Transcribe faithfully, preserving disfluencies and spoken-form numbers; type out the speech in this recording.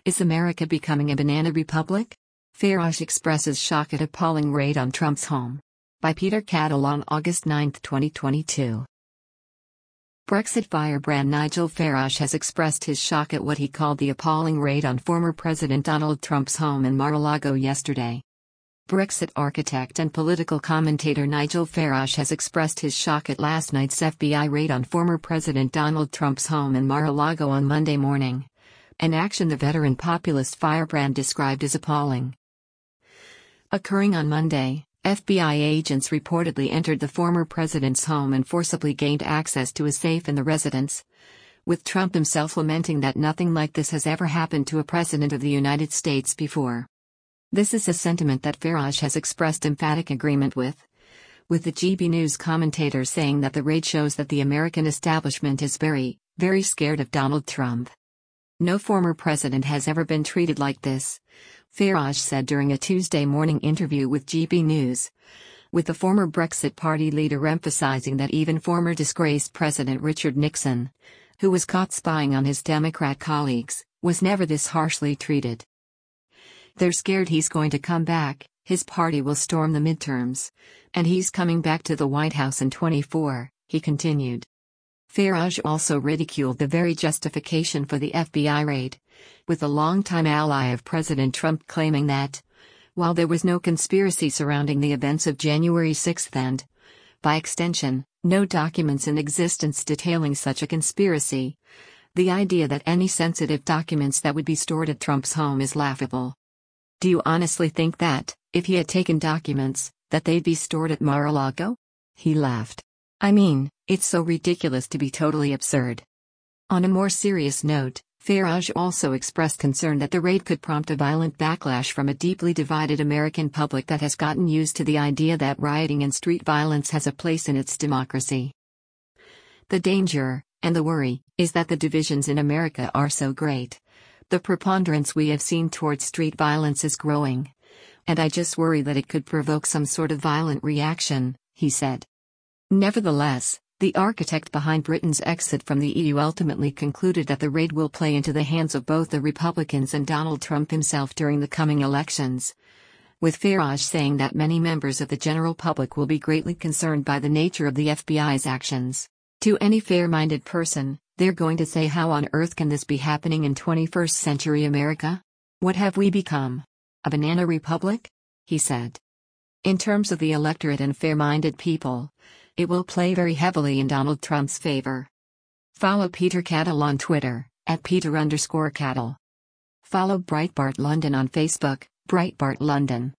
Is America becoming a banana republic? Farage expresses shock at appalling raid on Trump's home. By Peter Cattle on August ninth, twenty twenty-two. Brexit firebrand Nigel Farage has expressed his shock at what he called the appalling raid on former President Donald Trump's home in Mar-a-Lago yesterday. Brexit architect and political commentator Nigel Farage has expressed his shock at last night's F B I raid on former President Donald Trump's home in Mar-a-Lago on Monday morning. An action the veteran populist firebrand described as appalling. Occurring on Monday, F B I agents reportedly entered the former president's home and forcibly gained access to a safe in the residence, with Trump himself lamenting that nothing like this has ever happened to a president of the United States before. This is a sentiment that Farage has expressed emphatic agreement with, with the G B News commentator saying that the raid shows that the American establishment is very, very scared of Donald Trump. No former president has ever been treated like this, Farage said during a Tuesday morning interview with G B News, with the former Brexit Party leader emphasizing that even former disgraced President Richard Nixon, who was caught spying on his Democrat colleagues, was never this harshly treated. They're scared he's going to come back, his party will storm the midterms, and he's coming back to the White House in twenty-four, he continued. Farage also ridiculed the very justification for the F B I raid, with a longtime ally of President Trump claiming that, while there was no conspiracy surrounding the events of January sixth and, by extension, no documents in existence detailing such a conspiracy, the idea that any sensitive documents that would be stored at Trump's home is laughable. Do you honestly think that, if he had taken documents, that they'd be stored at Mar-a-Lago? He laughed. I mean, it's so ridiculous to be totally absurd. On a more serious note, Farage also expressed concern that the raid could prompt a violent backlash from a deeply divided American public that has gotten used to the idea that rioting and street violence has a place in its democracy. The danger, and the worry, is that the divisions in America are so great. The preponderance we have seen towards street violence is growing. And I just worry that it could provoke some sort of violent reaction, he said. Nevertheless, the architect behind Britain's exit from the E U ultimately concluded that the raid will play into the hands of both the Republicans and Donald Trump himself during the coming elections, with Farage saying that many members of the general public will be greatly concerned by the nature of the F B I's actions. To any fair-minded person, they're going to say, how on earth can this be happening in twenty-first century America? What have we become? A banana republic? He said. In terms of the electorate and fair-minded people, it will play very heavily in Donald Trump's favor. Follow Peter Cattle on Twitter, at Peter underscore Cattle. Follow Breitbart London on Facebook, Breitbart London.